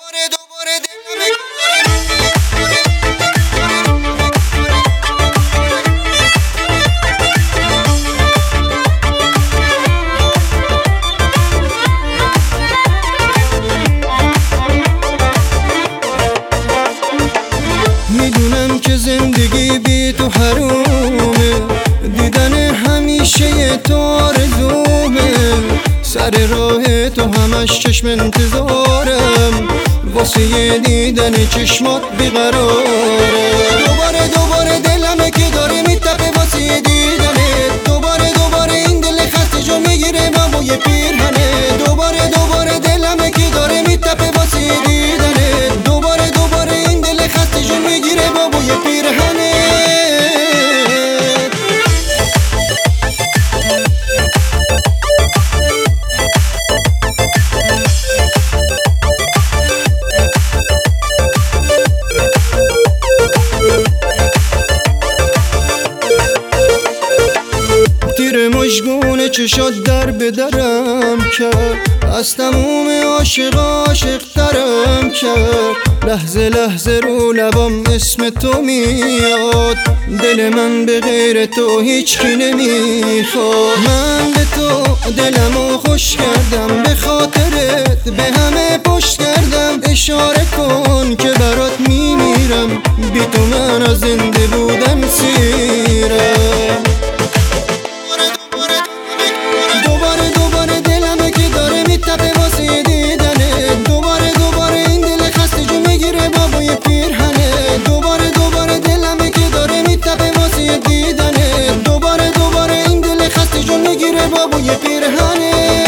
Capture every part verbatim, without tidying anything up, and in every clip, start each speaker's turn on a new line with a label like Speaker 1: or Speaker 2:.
Speaker 1: میدونم که زندگی بی تو حرومه، دیدن همیشه تو آرزومه، سر راه تو همش چشم انتظارم، واسه دیدن چشمات بیقراره. دوباره دوباره دلمه که داره میتپه واسه دیدنه، دوباره دوباره این دل خسته جو میگیره با بوی پیرهنه، دوباره دوباره دلمه که داره میتپه واسه دیدنه، دوباره دوباره این دل خسته جو میگیره با بوی پیرهنه. مشگونه چشات در به درم کرد، از تموم عاشق عاشق ترم کرد، لحظه لحظه رو لبام اسم تو میاد، دل من به غیر تو هیچ کی نمیخواد. من به تو دلمو خوش کردم، به خاطرت به همه پشت کردم، اشاره کن که برات میمیرم، بی تو من از زنده بودن سیرم. دوباره دوباره دلمه که داره میتپه واسه دیدنه، دوباره دوباره این دل خسته جو میگیره با بوی پیرهنه، دوباره دوباره دلمه که داره میتپه واسه دیدنه، دوباره دوباره این دل خسته جو میگیره با بوی پیرهنه.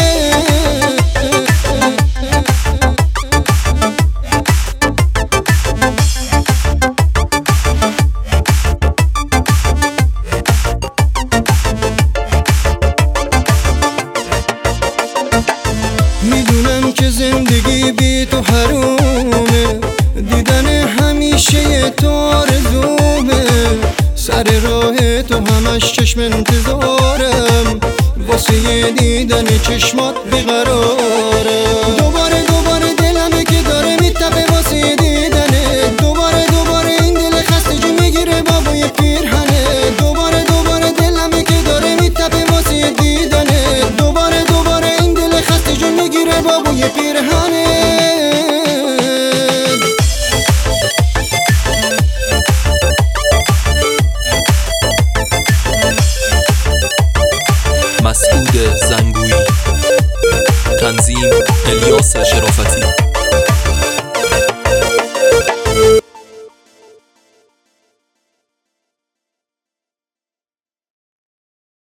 Speaker 1: میدونم که زندگی بی تو حرومه، دیدن همیشه تو آرزومه، سر راه تو همش چشم انتظارم، واسه دیدن چشمات بیقرارم. دوباره